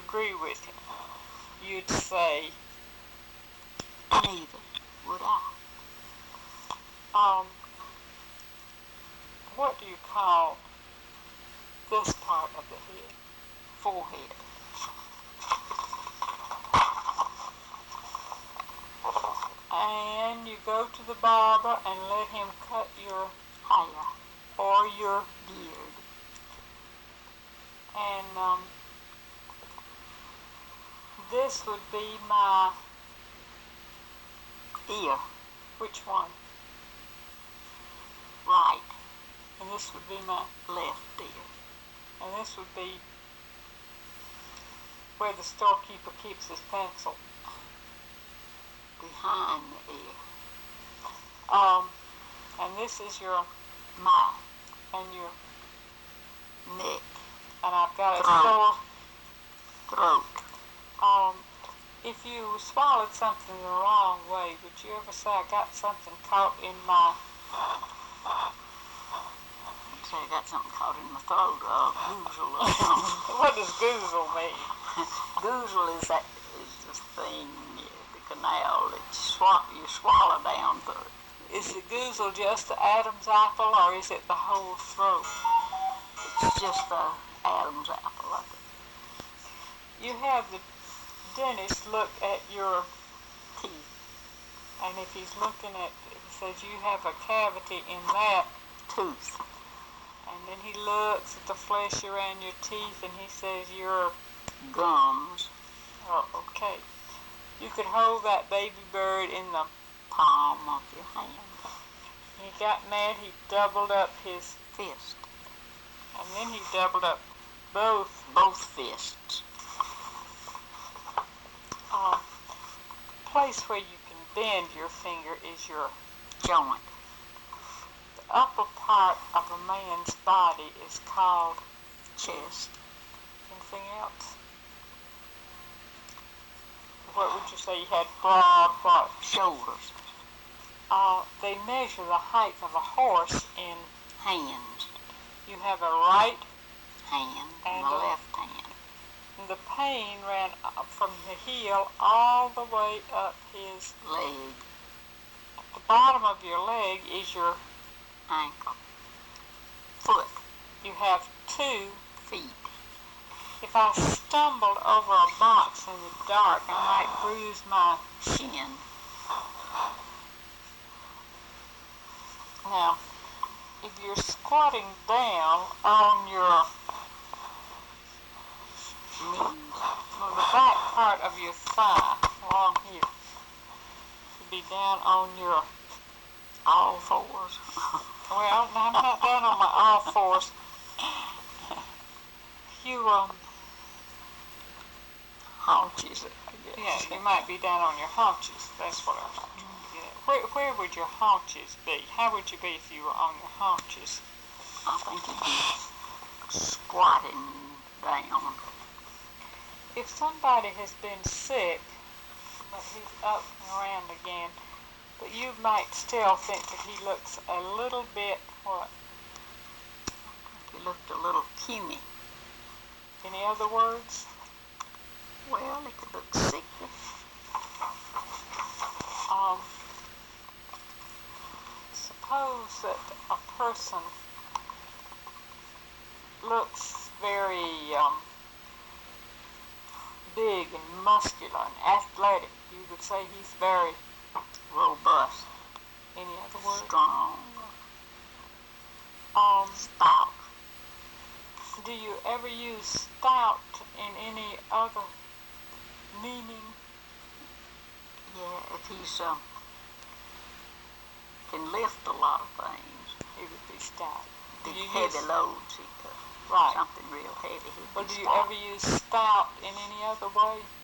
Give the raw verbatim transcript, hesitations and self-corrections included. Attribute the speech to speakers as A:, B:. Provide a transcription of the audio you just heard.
A: agree with him. You'd say,
B: neither would I.
A: Um, what do you call this part of the head?
B: Forehead.
A: And you go to the barber and let him cut your
B: hair
A: or your
B: beard.
A: And um, this would be my
B: ear.
A: Which one?
B: Right.
A: And this would be my
B: left ear.
A: And this would be where the storekeeper keeps his pencil.
B: Behind the ear.
A: Um, and this is your
B: mouth
A: and your
B: neck.
A: And I've got
B: throat.
A: a sore
B: throat.
A: Um, if you swallowed something the wrong way, would you ever say, I got something caught in my...
B: I'd say I got something caught in my throat, uh, goozle or something.
A: What does goozle mean?
B: Goozle is that is the thing, the canal that swa- you swallow down through.
A: Is the goozle just the Adam's apple, or is it the whole throat?
B: It's just the Adam's apple of it.
A: You have the dentist look at your
B: teeth,
A: and if he's looking at, he says you have a cavity in that
B: tooth,
A: and then he looks at the flesh around your teeth and he says your
B: gums.
A: Oh, okay. You could hold that baby bird in the
B: palm of your hand.
A: He got mad, he doubled up his
B: fist,
A: and then he doubled up both
B: both fists.
A: Um, place where you can bend your finger is your
B: joint.
A: The upper part of a man's body is called
B: chest.
A: Anything else? What would you say you had? Broad, broad
B: shoulders.
A: Uh, they measure the height of a horse in
B: hands.
A: You have a right
B: hand and, and a left hand.
A: And the pain ran up from the heel all the way up his
B: leg.
A: At the bottom of your leg is your
B: ankle. Foot.
A: You have two
B: feet.
A: If I stumbled over a box in the dark, I might bruise my
B: shin.
A: Now, if you're squatting down on your
B: knees,
A: well, the back part of your thigh, along here, should be down on your
B: all fours.
A: Well, no, I'm not down on my all fours. You, um,
B: haunches, I guess.
A: Yeah, you might be down on your haunches. That's what I was trying to get at. Where, where would your haunches be? How would you be if you were on your haunches?
B: I think you'd be squatting down.
A: If somebody has been sick, but he's up and around again, but you might still think that he looks a little bit, what?
B: He looked a little puny.
A: Any other words?
B: Well, he could look sickly.
A: Um, suppose that a person looks very um, big and muscular and athletic. You would say he's very
B: robust.
A: Any other word?
B: Strong.
A: Um,
B: stout.
A: Do you ever use stout in any other meaning?
B: Yeah, if he's um, can lift a lot of things,
A: he would be stout.
B: Big heavy use... loads, he could.
A: Right.
B: Something real heavy.
A: Well, do you ever use stout in any other way?